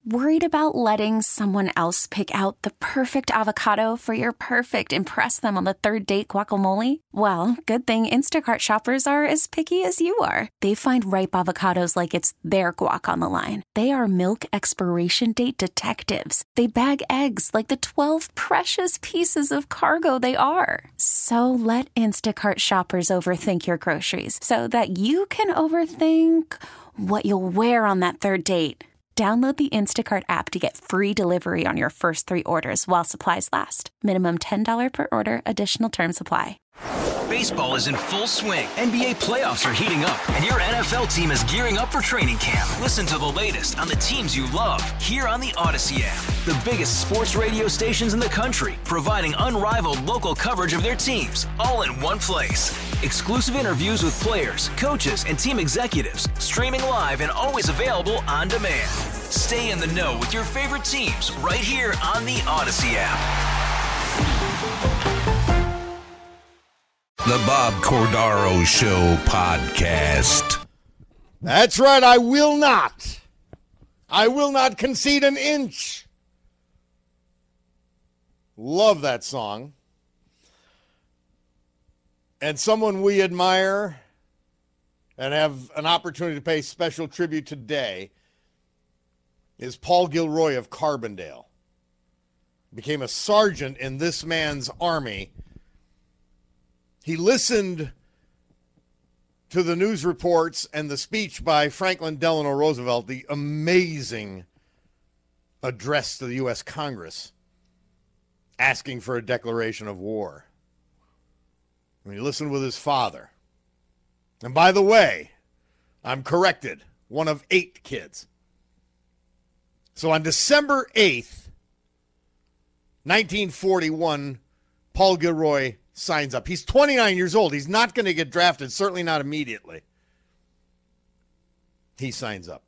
Worried about letting someone else pick out the perfect avocado for your perfect impress them on the third date guacamole? Well, good thing Instacart shoppers are as picky as you are. They find ripe avocados like it's their guac on the line. They are milk expiration date detectives. They bag eggs like the 12 precious pieces of cargo they are. So let Instacart shoppers overthink your groceries so that you can overthink what you'll wear on that third date. Download the Instacart app to get free delivery on your first 3 orders while supplies last. Minimum $10 per order. Additional terms apply. Baseball is in full swing. NBA playoffs are heating up, and your NFL team is gearing up for training camp. Listen to the latest on the teams you love here on the Odyssey app. The biggest sports radio stations in the country, providing unrivaled local coverage of their teams, all in one place. Exclusive interviews with players, coaches, and team executives, streaming live and always available on demand. Stay in the know with your favorite teams right here on the Odyssey app. The Bob Cordaro Show podcast. That's right. I will not concede an inch. Love that song. And someone we admire and have an opportunity to pay special tribute today is Paul Gilroy of Carbondale. Became a sergeant in this man's army. He listened to the news reports and the speech by Franklin Delano Roosevelt, the amazing address to the U.S. Congress, asking for a declaration of war. And he listened with his father. And by the way, I'm corrected, one of 8 kids. So on December 8th, 1941, Paul Gilroy signs up. He's 29 years old. He's not going to get drafted, certainly not immediately. He signs up.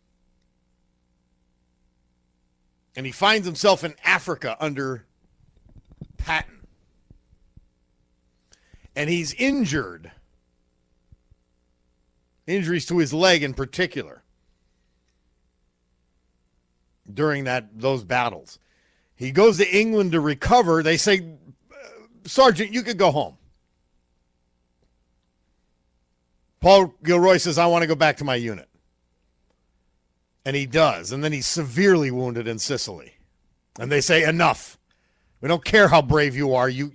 And he finds himself in Africa under Patton. And he's injured. Injuries to his leg in particular during those battles. He goes to England to recover. They say, Sergeant, you could go home. Paul Gilroy says, I want to go back to my unit. And he does. And then he's severely wounded in Sicily. And they say, enough. We don't care how brave you are. You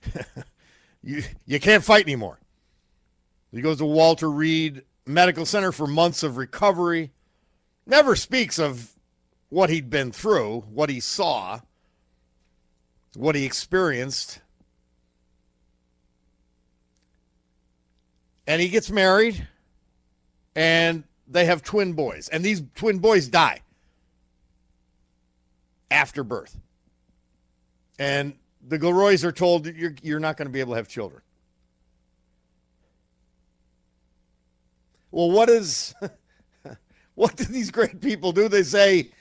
can't fight anymore. He goes to Walter Reed Medical Center for months of recovery. Never speaks of what he'd been through, what he saw, what he experienced. And he gets married, and they have twin boys. And these twin boys die after birth. And the Gilroys are told, you're not going to be able to have children. Well, what do these great people do? They say,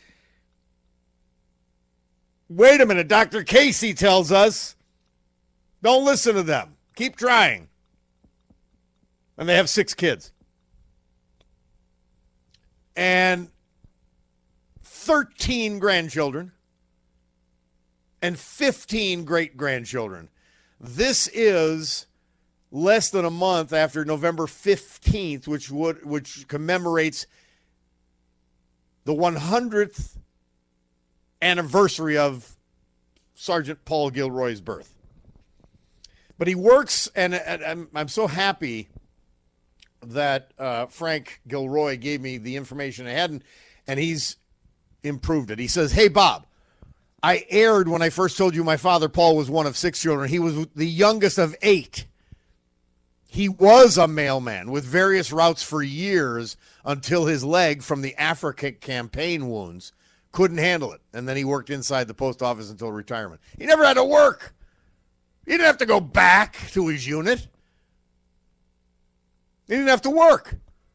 wait a minute, Dr. Casey tells us, don't listen to them. Keep trying. And they have 6 kids. And 13 grandchildren. And 15 great-grandchildren. This is less than a month after November 15th, which commemorates the 100th anniversary of Sergeant Paul Gilroy's birth. But he works, and I'm so happy that Frank Gilroy gave me the information I had, and he's improved it. He says, hey, Bob, I erred when I first told you my father, Paul, was one of 6 children. He was the youngest of 8. He was a mailman with various routes for years until his leg from the Africa campaign wounds couldn't handle it. And then he worked inside the post office until retirement. He never had to work. He didn't have to go back to his unit. He didn't have to work.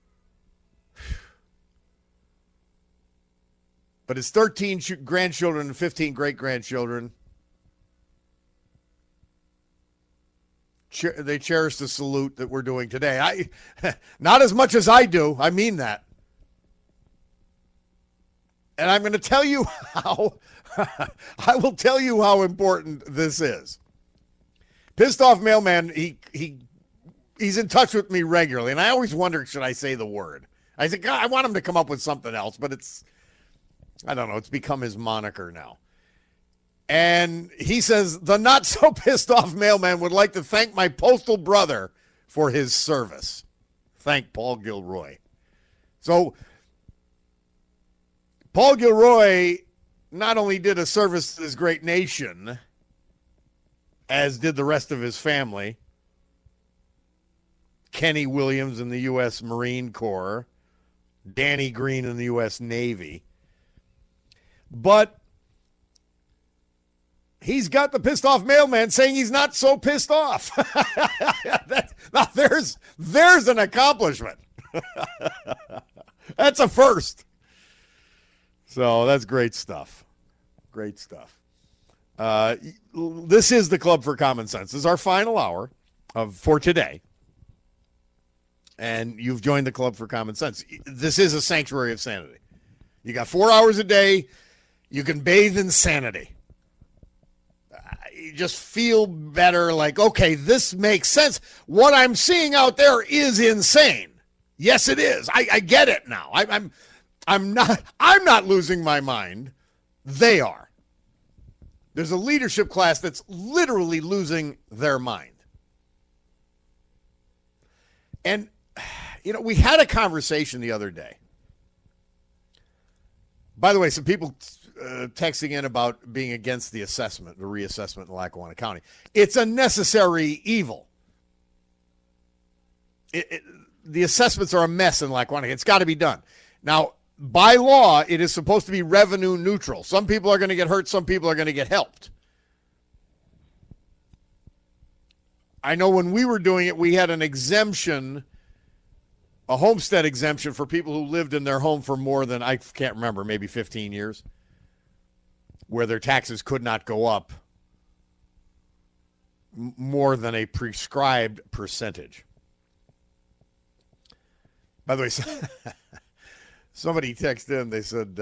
But his 13 grandchildren and 15 great-grandchildren, they cherish the salute that we're doing today. Not as much as I do. I mean that. And I'm going to tell you how, I will tell you how important this is. Pissed Off Mailman, he's in touch with me regularly, and I always wonder, should I say the word? I think I want him to come up with something else, but I don't know, it's become his moniker now. And he says, the not so pissed off mailman would like to thank my postal brother for his service. Thank Paul Gilroy. So Paul Gilroy not only did a service to this great nation, as did the rest of his family, Kenny Williams in the U.S. Marine Corps, Danny Green in the U.S. Navy, but he's got the pissed off mailman saying he's not so pissed off. Now there's an accomplishment. That's a first. So that's great stuff. Great stuff. This is the Club for Common Sense. This is our final hour for today. And you've joined the Club for Common Sense. This is a sanctuary of sanity. You got 4 hours a day. You can bathe in sanity. You just feel better, like, okay, this makes sense. What I'm seeing out there is insane. Yes, it is. I get it now. I'm not losing my mind. They are. There's a leadership class that's literally losing their mind. And, we had a conversation the other day. By the way, some people texting in about being against the assessment, the reassessment in Lackawanna County. It's a necessary evil. The assessments are a mess in Lackawanna. It's got to be done. Now, by law, it is supposed to be revenue neutral. Some people are going to get hurt. Some people are going to get helped. I know when we were doing it, we had an exemption, a homestead exemption for people who lived in their home for more than, I can't remember, maybe 15 years, where their taxes could not go up more than a prescribed percentage. By the way, somebody texted in, they said,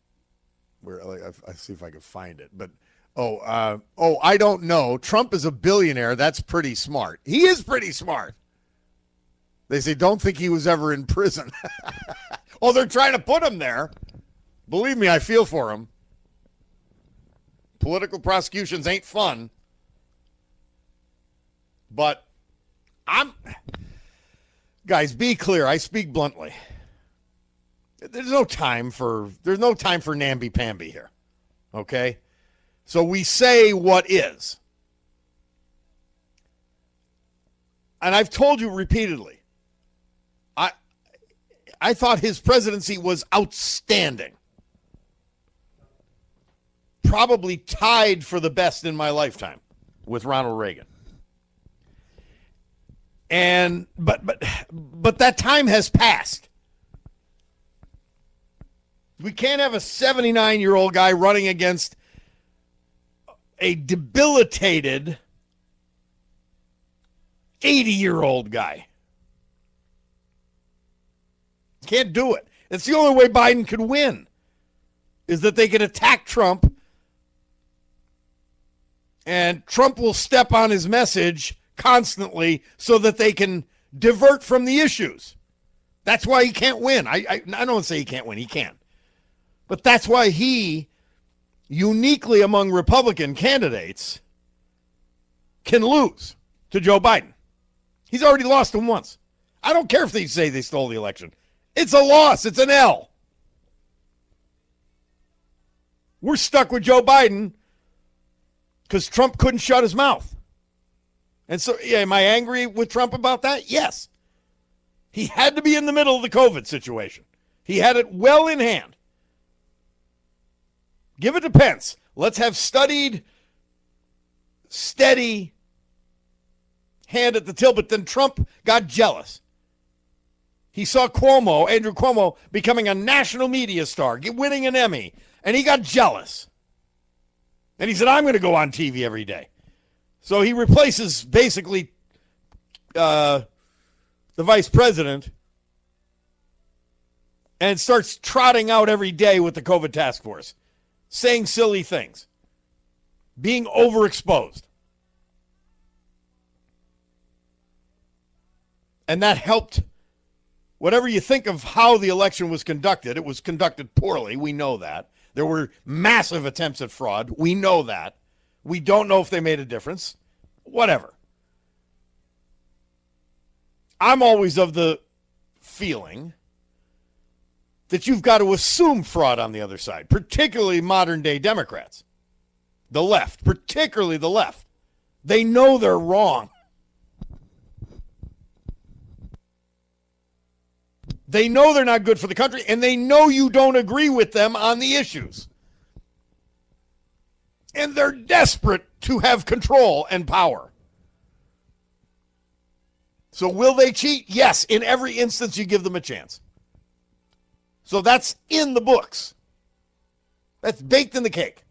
I see if I can find it, but I don't know. Trump is a billionaire. That's pretty smart. He is pretty smart. They say, don't think he was ever in prison. Oh, they're trying to put him there. Believe me, I feel for him. Political prosecutions ain't fun. But guys, be clear. I speak bluntly. There's no time for namby-pamby here. Okay? So we say what is. And I've told you repeatedly, I thought his presidency was outstanding. Probably tied for the best in my lifetime with Ronald Reagan. And but that time has passed. We can't have a 79-year-old guy running against a debilitated 80-year-old guy. Can't do it. It's the only way Biden could win, is that they can attack Trump, and Trump will step on his message constantly so that they can divert from the issues. That's why he can't win. I don't say he can't win. He can. But that's why he, uniquely among Republican candidates, can lose to Joe Biden. He's already lost him once. I don't care if they say they stole the election. It's a loss. It's an L. We're stuck with Joe Biden because Trump couldn't shut his mouth. And so, am I angry with Trump about that? Yes. He had to be in the middle of the COVID situation. He had it well in hand. Give it to Pence. Let's have studied, steady hand at the till. But then Trump got jealous. He saw Andrew Cuomo, becoming a national media star, winning an Emmy, and he got jealous. And he said, I'm going to go on TV every day. So he replaces basically the vice president and starts trotting out every day with the COVID task force, saying silly things, being overexposed. And that helped. Whatever you think of how the election was conducted, it was conducted poorly. We know that. There were massive attempts at fraud. We know that. We don't know if they made a difference. Whatever. I'm always of the feeling that you've got to assume fraud on the other side, particularly modern-day Democrats. The left, particularly the left. They know they're wrong. They know they're not good for the country, and they know you don't agree with them on the issues. And they're desperate to have control and power. So will they cheat? Yes, in every instance you give them a chance. So that's in the books. That's baked in the cake.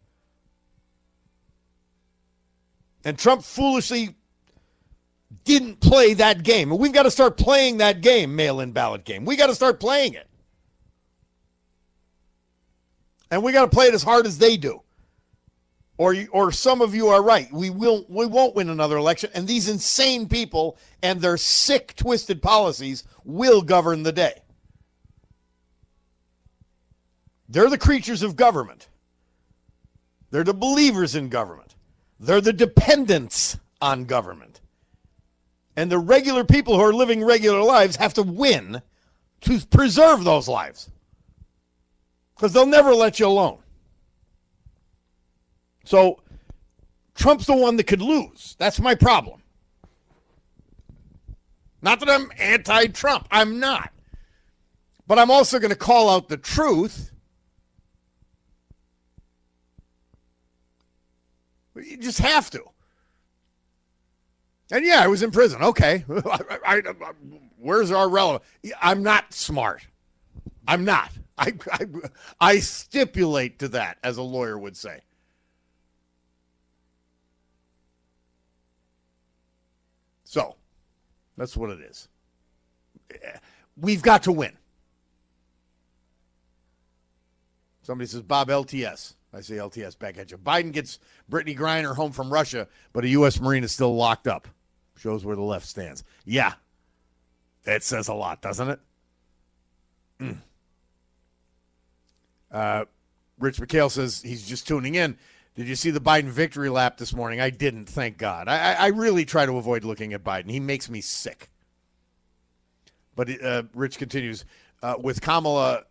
And Trump foolishly didn't play that game. And we've got to start playing that game, mail-in ballot game. We got to start playing it. And we got to play it as hard as they do. Or some of you are right. We won't win another election, and these insane people and their sick, twisted policies will govern the day. They're the creatures of government. They're the believers in government. They're the dependents on government. And the regular people who are living regular lives have to win to preserve those lives. Because they'll never let you alone. So Trump's the one that could lose. That's my problem. Not that I'm anti-Trump. I'm not. But I'm also going to call out the truth. You just have to. And yeah, I was in prison. Okay. Where's our relevance? I'm not smart. I'm not. I stipulate to that, as a lawyer would say. So, that's what it is. We've got to win. Somebody says, Bob, LTS. I say LTS back at you. Biden gets Brittany Griner home from Russia, but a U.S. Marine is still locked up. Shows where the left stands. Yeah. It says a lot, doesn't it? Rich McHale says he's just tuning in. Did you see the Biden victory lap this morning? I didn't, thank God. I really try to avoid looking at Biden. He makes me sick. But Rich continues, with Kamala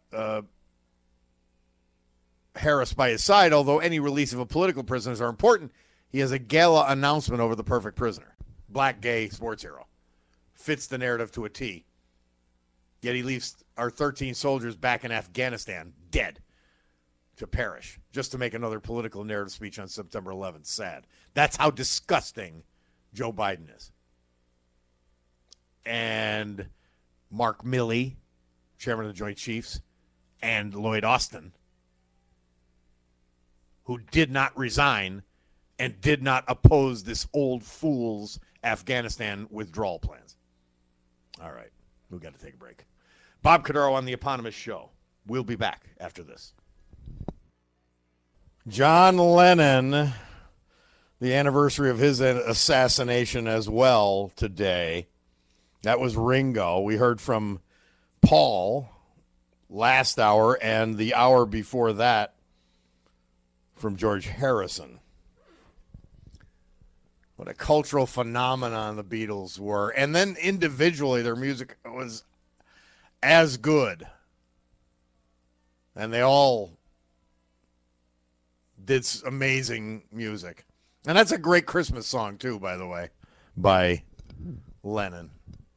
Harris by his side, although any release of a political prisoners are important, he has a gala announcement over the perfect prisoner. Black, gay, sports hero. Fits the narrative to a T. Yet he leaves our 13 soldiers back in Afghanistan dead to perish just to make another political narrative speech on September 11th. Sad. That's how disgusting Joe Biden is. And Mark Milley, chairman of the Joint Chiefs, and Lloyd Austin, who did not resign and did not oppose this old fool's Afghanistan withdrawal plans. All right, we've got to take a break. Bob Cordaro on the eponymous show. We'll be back after this. John Lennon, the anniversary of his assassination as well today. That was Ringo. We heard from Paul last hour, and the hour before that from George Harrison. What a cultural phenomenon the Beatles were. And then individually, their music was as good. And they all did amazing music. And that's a great Christmas song, too, by the way, by Lennon.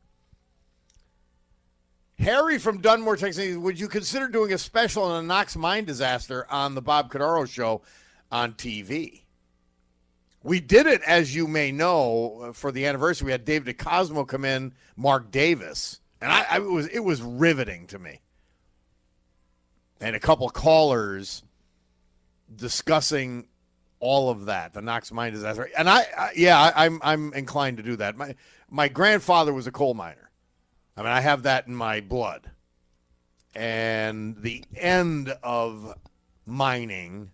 Harry from Dunmore, Texas, would you consider doing a special on the Knox mine disaster on the Bob Cordaro show on TV? We did it, as you may know, for the anniversary. We had David DeCosmo come in, Mark Davis, and it was riveting to me. And a couple callers discussing all of that, the Knox mine disaster. And I'm inclined to do that. My grandfather was a coal miner. I mean, I have that in my blood. and the end of mining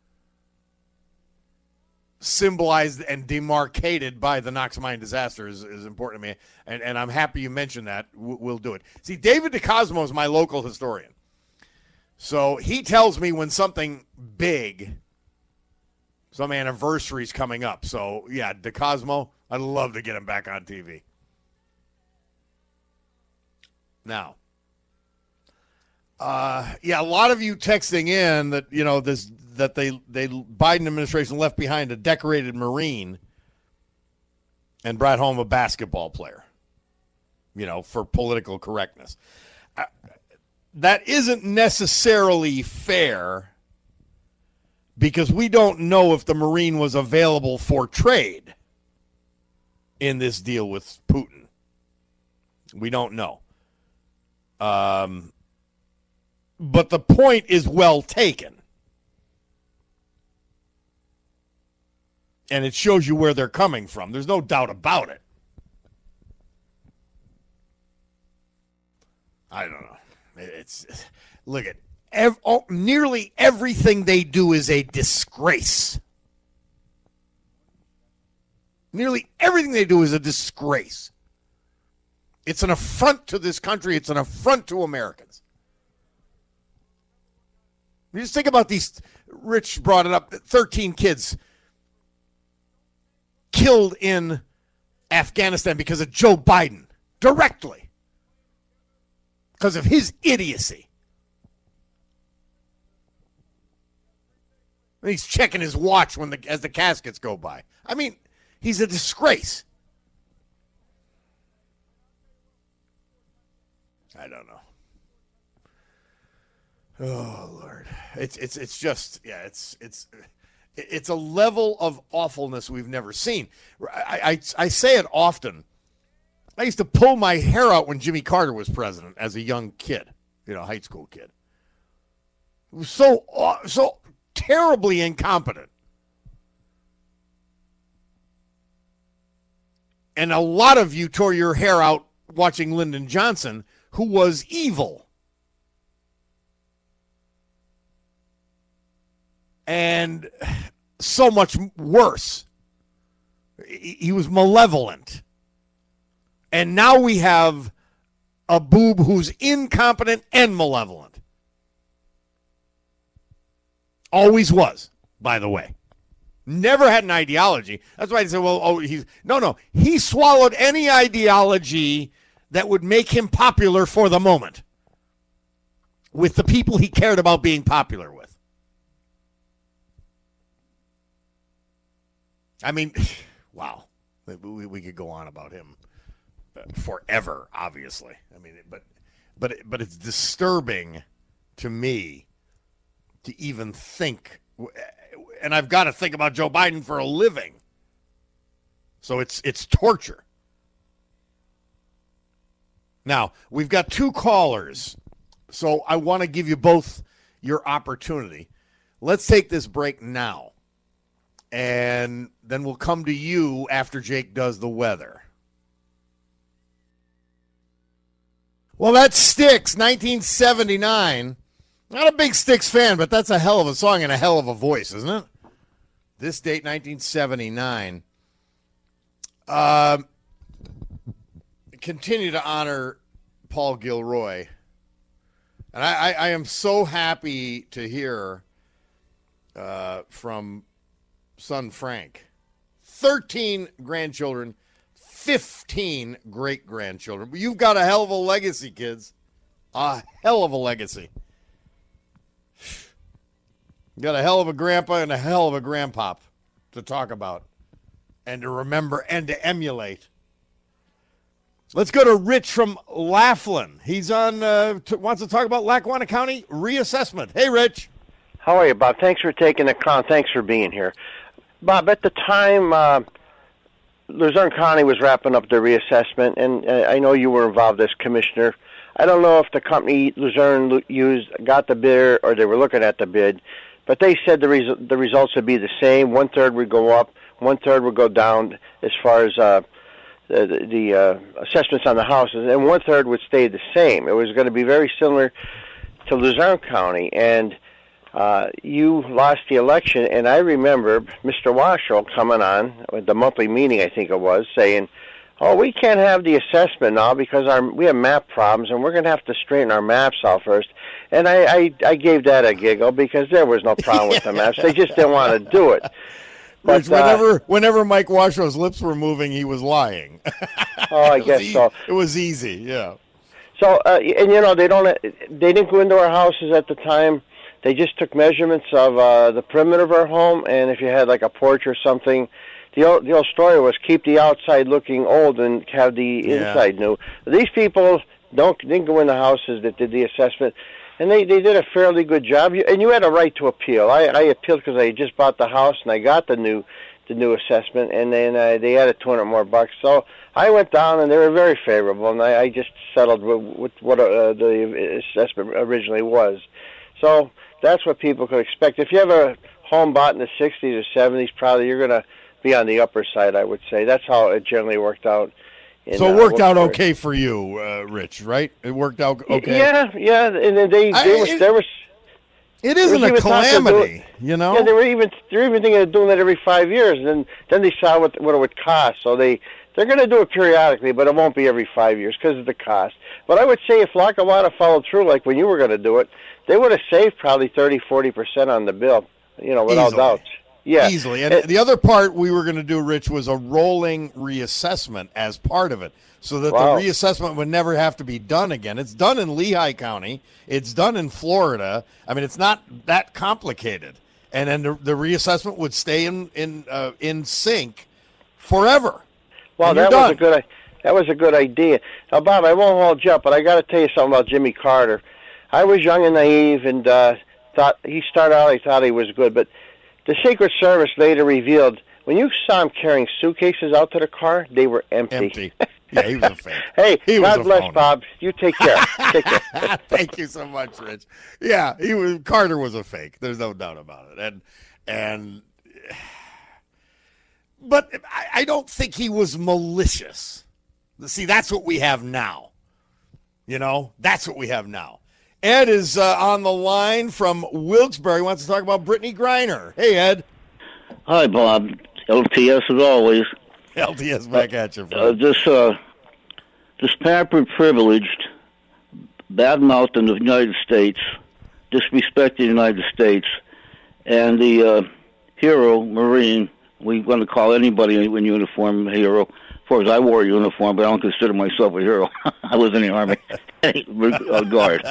symbolized and demarcated by the Knox mine disaster is important to me, and I'm happy you mentioned that. We'll do it. See, David DeCosmo is my local historian, so he tells me when something big, some anniversary is coming up. So, yeah, DeCosmo, I'd love to get him back on TV. Now, a lot of you texting in that, you know, the Biden administration left behind a decorated Marine and brought home a basketball player, you know, for political correctness. That isn't necessarily fair because we don't know if the Marine was available for trade in this deal with Putin. We don't know. But the point is well taken. And it shows you where they're coming from. There's no doubt about it. I don't know. Look at nearly everything they do is a disgrace. Nearly everything they do is a disgrace. It's an affront to this country. It's an affront to Americans. You just think about these. Rich brought it up. 13 kids killed in Afghanistan because of Joe Biden. Directly. Because of his idiocy. And he's checking his watch as the caskets go by. I mean, he's a disgrace. I don't know. Oh Lord, it's just it's a level of awfulness we've never seen. I say it often. I used to pull my hair out when Jimmy Carter was president as a young kid, you know, high school kid. It was so terribly incompetent. And a lot of you tore your hair out watching Lyndon Johnson, who was evil. And so much worse. He was malevolent. And now we have a boob who's incompetent and malevolent. Always was, by the way. Never had an ideology. That's why I say, he swallowed any ideology that would make him popular for the moment with the people he cared about being popular with. I mean, wow. We could go on about him forever, obviously. I mean, but it's disturbing to me to even think, and I've got to think about Joe Biden for a living. So it's torture. Now, we've got two callers, so I want to give you both your opportunity. Let's take this break now, and then we'll come to you after Jake does the weather. Well, that's Styx, 1979. Not a big Styx fan, but that's a hell of a song and a hell of a voice, isn't it? This date, 1979. Continue to honor Paul Gilroy. And I am so happy to hear from son Frank. 13 grandchildren, 15 great-grandchildren. You've got a hell of a legacy, kids. A hell of a legacy. You got a hell of a grandpa and a hell of a grandpop to talk about and to remember and to emulate. Let's go to Rich from Laughlin. He's on, wants to talk about Lackawanna County reassessment. Hey, Rich. How are you, Bob? Thanks for taking the call. Thanks for being here. Bob, at the time, Luzerne County was wrapping up their reassessment, and I know you were involved as commissioner. I don't know if the company Luzerne used got the bid or they were looking at the bid, but they said the results would be the same. 1/3 would go up, 1/3 would go down as far as the assessments on the houses, and 1/3 would stay the same. It was going to be very similar to Luzerne County, and you lost the election. And I remember Mr. Washoe coming on at the monthly meeting, I think it was, saying, "Oh, we can't have the assessment now because we have map problems, and we're going to have to straighten our maps out first." And I gave that a giggle because there was no problem with the maps. They just didn't want to do it. But whenever Mike Washoe's lips were moving, he was lying. I guess so. It was easy, yeah. So, and they didn't go into our houses at the time. They just took measurements of the perimeter of our home, and if you had like a porch or something, the old story was keep the outside looking old and have the inside new. These people didn't go in the houses that did the assessment, and they did a fairly good job. And you had a right to appeal. I appealed because I just bought the house and I got the new assessment, and then they added $200 more bucks. So I went down, and they were very favorable, and I just settled with what the assessment originally was. So that's what people could expect. If you have a home bought in the 60s or 70s, probably you're going to be on the upper side, I would say. That's how it generally worked out. So it worked out okay for you, Rich, right? It worked out okay? Yeah. And then there was... It isn't a calamity, you know? Yeah, they were even thinking of doing that every 5 years, and then they saw what it would cost. So they're going to do it periodically, but it won't be every 5 years because of the cost. But I would say if Lackawanna followed through like when you were going to do it, they would have saved probably 30-40% on the bill, without doubt. Yeah. Easily. And the other part we were going to do, Rich, was a rolling reassessment as part of it, so that the reassessment would never have to be done again. It's done in Lehigh County. It's done in Florida. I mean, it's not that complicated. And then the reassessment would stay in sync forever. Well, that was a good idea. Now, Bob, I won't hold you up, but I got to tell you something about Jimmy Carter. I was young and naive, and thought he started out. I thought he was good, but the Secret Service later revealed when you saw him carrying suitcases out to the car, they were empty. Yeah, he was a fake. Hey, God bless, Bob. You take care. Take care. Thank you so much, Rich. Yeah, Carter was a fake. There's no doubt about it. But I don't think he was malicious. See, that's what we have now. That's what we have now. Ed is on the line from Wilkes-Barre. He wants to talk about Brittany Griner. Hey, Ed. Hi, Bob. LTS as always. LTS back at you. This pampered, privileged, bad-mouthed in the United States, disrespecting the United States, and the hero, Marine, we're going to call anybody in uniform a hero. Of course, I wore a uniform, but I don't consider myself a hero. I was in the Army. Guard.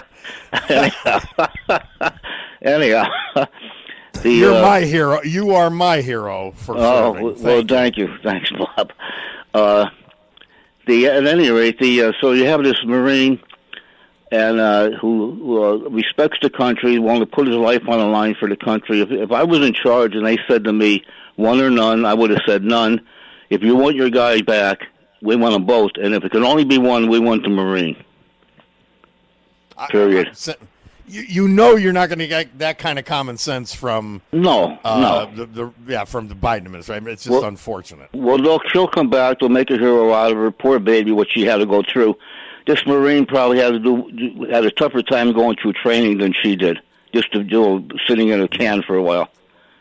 Anyhow. You're my hero. You are my hero for serving. Thank you. Thanks, Bob. At any rate, so you have this Marine and who respects the country, willing to put his life on the line for the country. If I was in charge and they said to me, one or none, I would have said none. If you want your guy back, we want them both. And if it can only be one, we want the Marine. Period. You're not going to get that kind of common sense from no. From the Biden administration. It's just unfortunate. Well, she'll come back. They'll make a hero out of her. Poor baby, what she had to go through. This Marine probably had a tougher time going through training than she did, just to do sitting in a can for a while.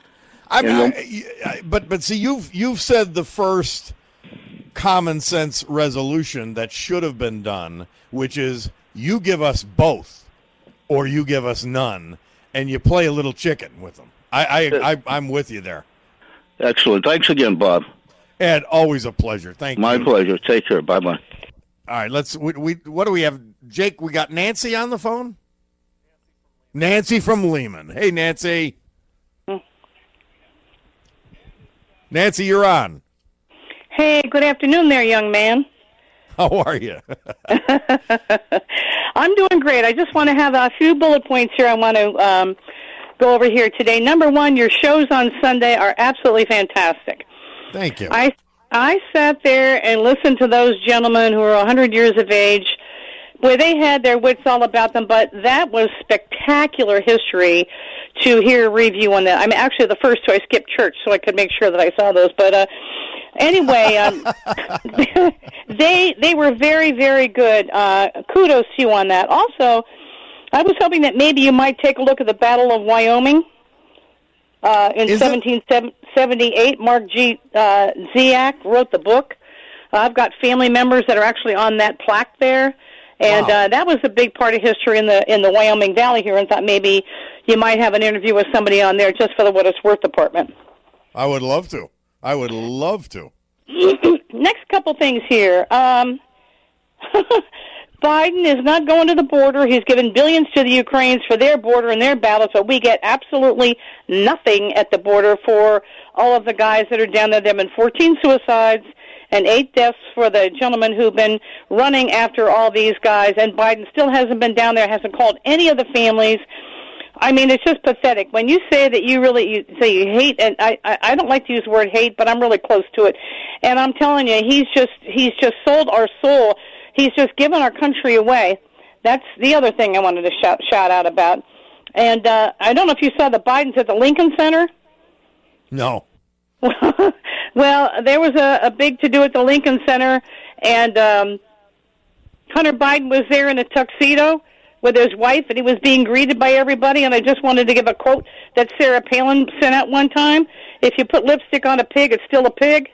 But see, you've said the first common sense resolution that should have been done, which is you give us both or you give us none, and you play a little chicken with them. I'm with you there. Excellent. Thanks again, Bob. Ed, always a pleasure. Thank you. My pleasure. Take care. Bye-bye. All right, what do we have? Jake, we got Nancy on the phone? Nancy from Lehman. Hey, Nancy. Nancy, you're on. Hey, good afternoon there, young man. How are you? I'm doing great. I just want to have a few bullet points here I want to go over here today. Number one, your shows on Sunday are absolutely fantastic. Thank you. I sat there and listened to those gentlemen who are 100 years of age. Boy, they had their wits all about them, but that was spectacular history to hear a review on that. I'm actually the first two. I skipped church so I could make sure that I saw those. But anyway, they were very, very good. Kudos to you on that. Also, I was hoping that maybe you might take a look at the Battle of Wyoming in 1778. Mark G. Ziak wrote the book. I've got family members that are actually on that plaque there, and Wow. That was a big part of history in the Wyoming Valley here. And thought maybe you might have an interview with somebody on there just for the What It's Worth department. I would love to. I would love to. Next couple things here. Biden is not going to the border. He's given billions to the Ukrainians for their border and their battles, but we get absolutely nothing at the border for all of the guys that are down there. There have been 14 suicides and 8 deaths for the gentlemen who've been running after all these guys, and Biden still hasn't been down there, hasn't called any of the families. I mean, it's just pathetic. When you say that you say you hate, and I don't like to use the word hate, but I'm really close to it. And I'm telling you, he's just sold our soul. He's just given our country away. That's the other thing I wanted to shout out about. And I don't know if you saw the Bidens at the Lincoln Center. No. Well, there was a big to-do at the Lincoln Center, and Hunter Biden was there in a tuxedo with his wife, and he was being greeted by everybody. And I just wanted to give a quote that Sarah Palin sent out one time. If you put lipstick on a pig, it's still a pig.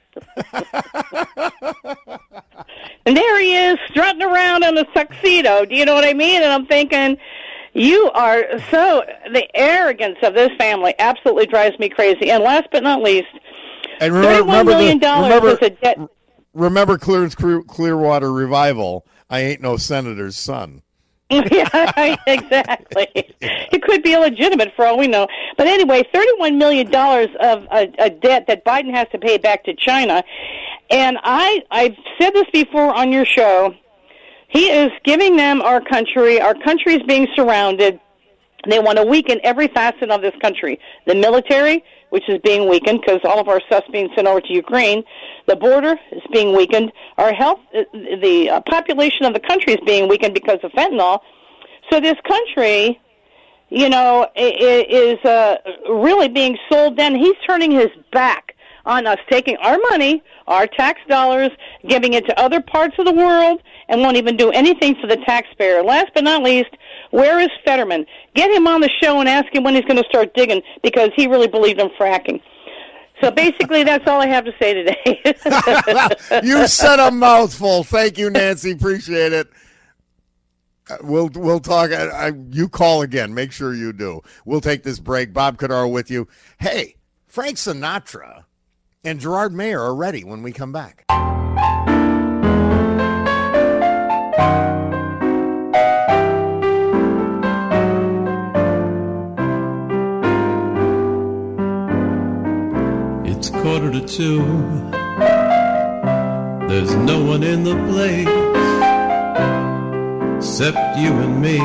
And there he is, strutting around in a tuxedo. Do you know what I mean? And I'm thinking, you are the arrogance of this family absolutely drives me crazy. And last but not least, And $31 million was a debt. Remember Clearance Clearwater Revival, I ain't no senator's son. Yeah, exactly. It could be illegitimate for all we know. But anyway, $31 million of a debt that Biden has to pay back to China. And I've said this before on your show. He is giving them our country. Our country is being surrounded. They want to weaken every facet of this country. The military, which is being weakened because all of our stuff's being sent over to Ukraine. The border is being weakened. Our health, the population of the country is being weakened because of fentanyl. So this country, you know, is really being sold down. He's turning his back on us, taking our money, our tax dollars, giving it to other parts of the world, and won't even do anything for the taxpayer. Last but not least, where is Fetterman? Get him on the show and ask him when he's going to start digging, because he really believed in fracking. So basically, that's all I have to say today. You said a mouthful. Thank you, Nancy. Appreciate it. We'll talk. You call again. Make sure you do. We'll take this break. Bob Cordaro with you. Hey, Frank Sinatra and Gerard Mayer are ready when we come back. It's 1:45. There's no one in the place except you and me.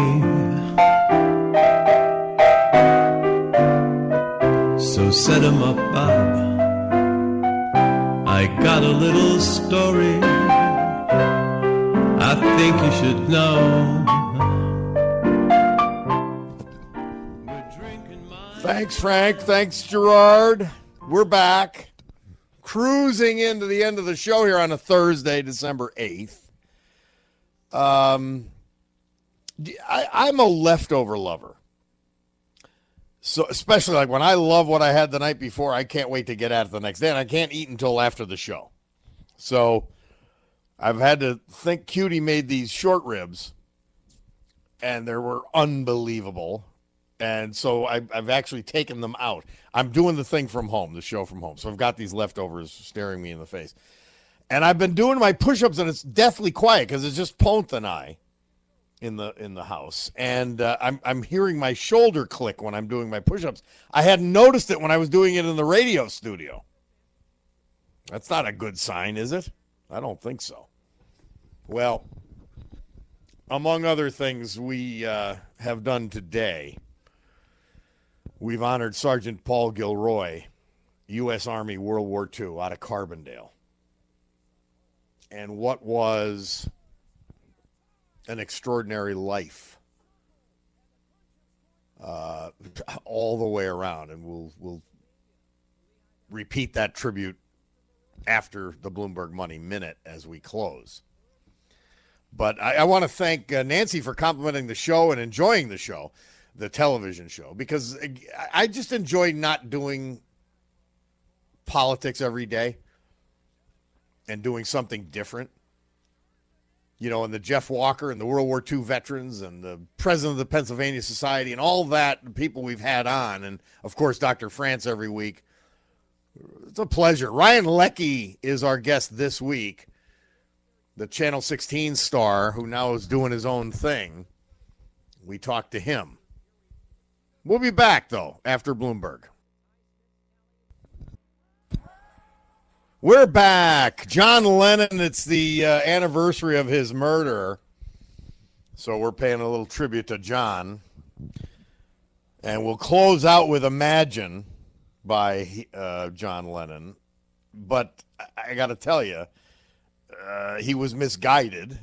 So set 'em up, Bob. I got a little story I think you should know. Thanks, Frank. Thanks, Gerard. We're back. Cruising into the end of the show here on a Thursday, December 8th. I'm a leftover lover. So especially like when I love what I had the night before, I can't wait to get at it the next day, and I can't eat until after the show. So I've had to think Cutie made these short ribs, and they were unbelievable. And so I've actually taken them out. I'm doing the thing from home, the show from home. So I've got these leftovers staring me in the face. And I've been doing my push-ups, and it's deathly quiet because it's just Ponth and I in the house. And I'm hearing my shoulder click when I'm doing my push-ups. I hadn't noticed it when I was doing it in the radio studio. That's not a good sign, is it? I don't think so. Well, among other things we have done today, we've honored Sergeant Paul Gilroy, U.S. Army World War II, out of Carbondale. And what was an extraordinary life all the way around. And we'll repeat that tribute after the Bloomberg Money Minute as we close. But I want to thank Nancy for complimenting the show and enjoying the show, the television show, because I just enjoy not doing politics every day and doing something different. You know, and the Jeff Walker and the World War II veterans and the president of the Pennsylvania Society and all that, the people we've had on, and, of course, Dr. France every week. It's a pleasure. Ryan Leckie is our guest this week, the Channel 16 star who now is doing his own thing. We talked to him. We'll be back, though, after Bloomberg. We're back. John Lennon, it's the anniversary of his murder, so we're paying a little tribute to John. And we'll close out with Imagine by John Lennon. But I got to tell you, he was misguided.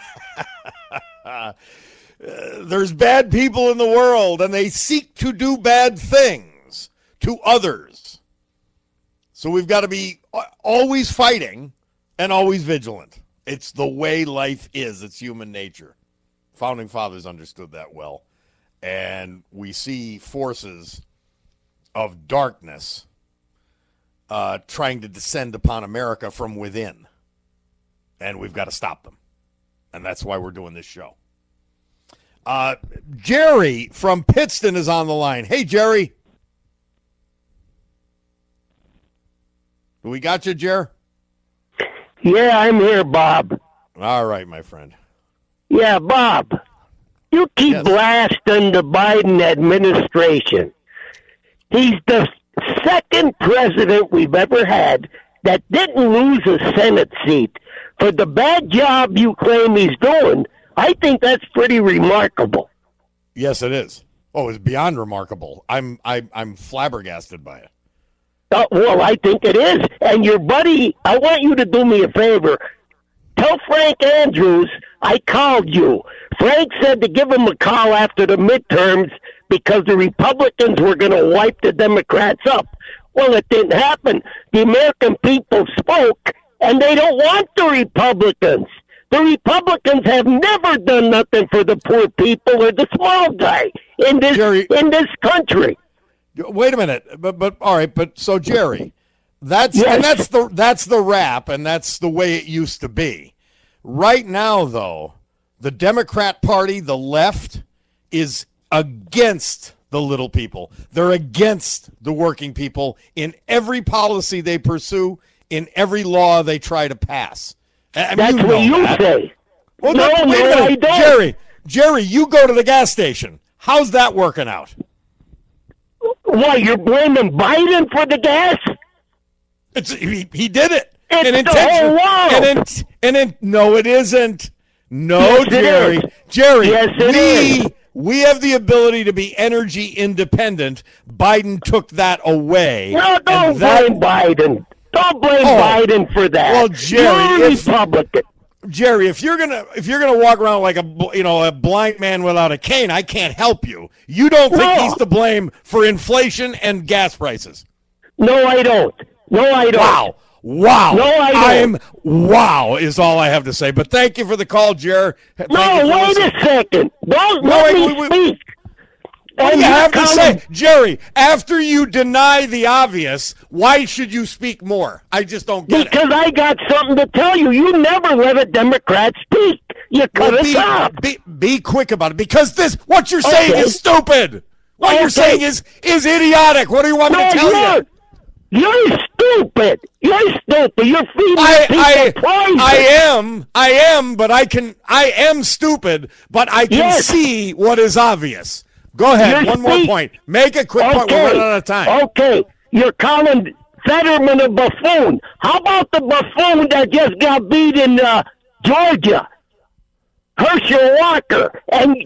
There's bad people in the world, and they seek to do bad things to others. So we've got to be always fighting and always vigilant. It's the way life is. It's human nature. Founding fathers understood that well. And we see forces of darkness trying to descend upon America from within. And we've got to stop them. And that's why we're doing this show. Jerry from Pittston is on the line. Hey, Jerry. We got you, Jer? Yeah, I'm here, Bob. All right, my friend. Yeah, Bob, you keep blasting the Biden administration. He's the second president we've ever had that didn't lose a Senate seat. For the bad job you claim he's doing, I think that's pretty remarkable. Yes, it is. Oh, it's beyond remarkable. I'm flabbergasted by it. Well, I think it is. And your buddy, I want you to do me a favor. Tell Frank Andrews I called you. Frank said to give him a call after the midterms because the Republicans were going to wipe the Democrats up. Well, it didn't happen. The American people spoke, and they don't want the Republicans. The Republicans have never done nothing for the poor people or the small guy in this country. Wait a minute, but all right, but so Jerry, that's the rap, and that's the way it used to be. Right now, though, the Democrat Party, the left, is against the little people. They're against the working people in every policy they pursue, in every law they try to pass. That's what you say. Well, no, wait a minute, I don't. Jerry, you go to the gas station. How's that working out? Why, you're blaming Biden for the gas? He did it. It's the whole world. No, it isn't. No, yes, Jerry. It is. Jerry, yes, it is. We have the ability to be energy independent. Biden took that away. No, don't blame Biden. Don't blame Biden for that. Well, Jerry, you're a Republican. Jerry, if you're gonna walk around like a blind man without a cane, I can't help you. You don't think he's to blame for inflation and gas prices? No, I don't. Wow. No, I don't. Wow is all I have to say. But thank you for the call, Jerry. No, wait a second. Don't let me speak. What do you have to say? Jerry, after you deny the obvious, why should you speak more? I just don't get it. Because I got something to tell you. You never let a Democrat speak. You cut us off. Be quick about it, because what you're saying is stupid. What you're saying is idiotic. What do you want me to tell you? You're stupid. You're stupid. You're feeding people poison. I am, but I am stupid, but I can see what is obvious. Go ahead. One more point. Make a quick point. We're running out of time. Okay. You're calling Fetterman a buffoon. How about the buffoon that just got beat in Georgia? Herschel Walker. And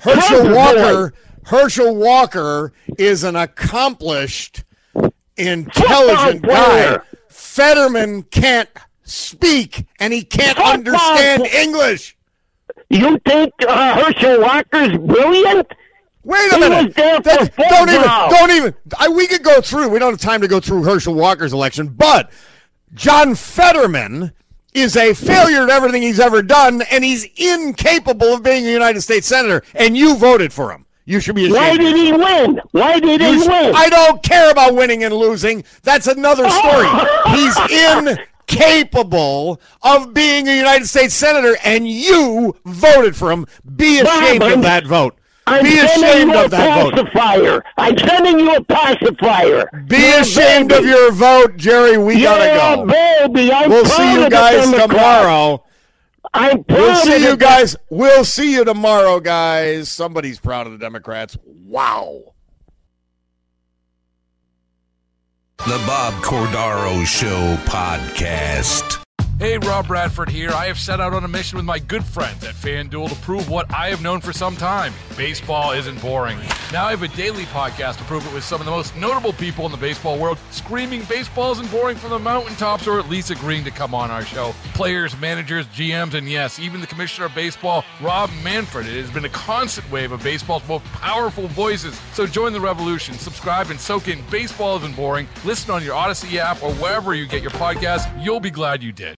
Herschel Walker is an accomplished, intelligent guy. Fetterman can't speak, and he can't understand English. You think Herschel Walker's brilliant? Wait a minute. Don't even. We could go through. We don't have time to go through Herschel Walker's election, but John Fetterman is a failure at everything he's ever done, and he's incapable of being a United States Senator, and you voted for him. You should be ashamed. Why did he win? Why did he win? I don't care about winning and losing. That's another story. He's incapable of being a United States Senator, and you voted for him. Be ashamed of that vote. Be ashamed of that vote. I'm sending you a pacifier. Be ashamed of your vote, Jerry. We gotta go. Baby, we'll see you guys tomorrow. We'll see you tomorrow, guys. Somebody's proud of the Democrats. Wow. The Bob Cordaro Show podcast. Hey, Rob Bradford here. I have set out on a mission with my good friends at FanDuel to prove what I have known for some time. Baseball isn't boring. Now I have a daily podcast to prove it with some of the most notable people in the baseball world, screaming baseball isn't boring from the mountaintops, or at least agreeing to come on our show. Players, managers, GMs, and yes, even the commissioner of baseball, Rob Manfred. It has been a constant wave of baseball's most powerful voices. So join the revolution. Subscribe and soak in Baseball Isn't Boring. Listen on your Odyssey app or wherever you get your podcasts. You'll be glad you did.